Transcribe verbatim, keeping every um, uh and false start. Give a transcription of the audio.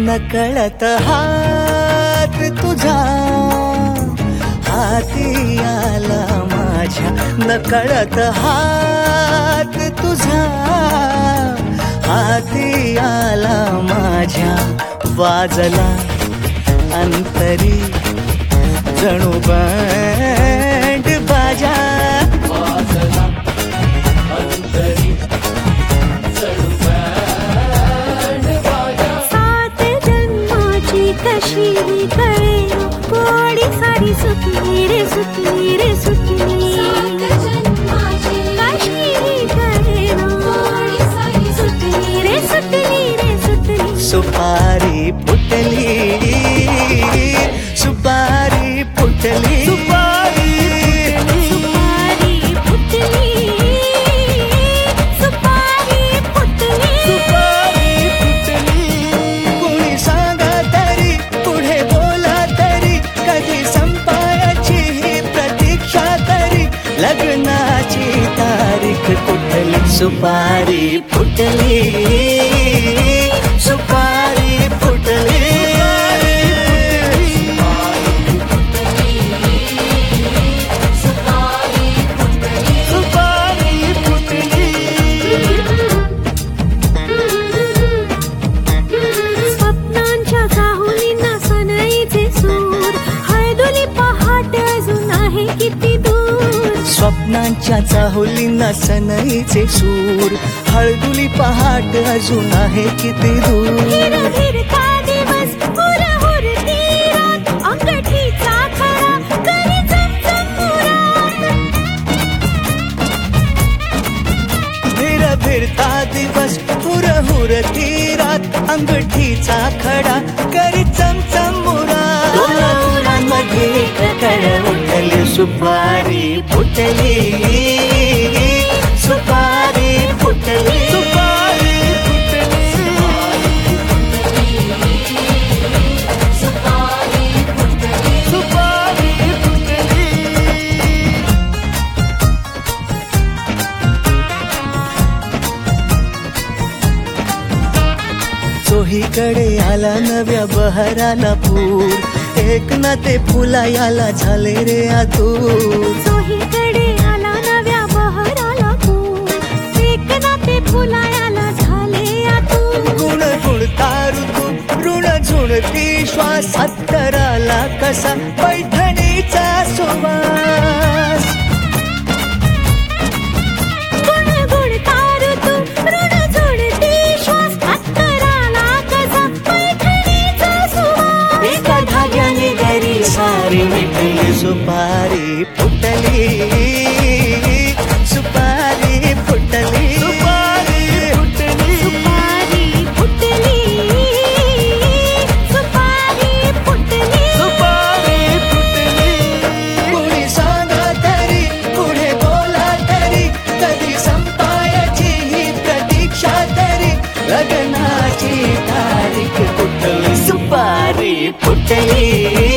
नकळत हात तुझा हाती आला माझ्या, नकळत हात तुझा हाती आला माझ्या, वाजला अंतरी जणू बँड बाजा, वाजला अंतरी जणू बँड बाजा. सात जन्माची कशी कळे कोडी साडी सुटली रे सुटली रे सुटली, सात जन्माची कशी कळे कोडी साडी सुटली रे सुटली रे सुटली. सुपारी फुटली सुपारी फुटली सुपारी सुपारी फुटली सुपारी फुटली सुपारी फुटली. कोणी सांगा तरी पुढे बोला तरी, कधी संपायची ही प्रतीक्षा तरी, लग्नाची तारीख कुठली. सुपारी फुटली सुपारी फुटली सुपारी फुटली. स्वप्नांच्या चाहुलींना सनईचे सूर, हळदुली पहाट अजून आहे किती दूर. स्वप्नांच्या चाहुलींना सनईचे सूर, हळदुली पहाट अजून आहे किती दूर. हिर हिरता दिवस हुर हुरती रात, अंगठीचा खडा करी चमचमुरात. फिर फिरता दिवस हुर हुरती रात, अंगठीचा खडा करी चमचम मुराद. डोळ्यांमध्ये कळ उठली सुपारी फुटली सुपारी फुटली सुपारी फुटली सुपारी फुटली. चोहीकडे आला नव्या बहराला पूर, एक ना ते फुला याला झाले रे आतूर. चोहीकडे आला नव्या बहराला पूर, एक ना ते फुलायाला झाले आतूर. गुण गुणता ऋतू ऋण झुणती श्वास, अत्तराला कसा पैठणीचा सुवास. गुण गुणता ऋतू ऋण झुणती श्वास, अत्तराला कसा पैठणीचा सुवास. एका धाग्याने गरी सारी मिटली सुपारी फुटली सुपारी फुटली सुपारी फुटली सुपारी फुटली सुपारी फुटली सुपारी फुटली. कोणी सांगा तरी पुढे बोला तरी, कधी संपायची ही प्रतीक्षा तरी, लग्नाची तारीख कुठली. सुपारी फुटली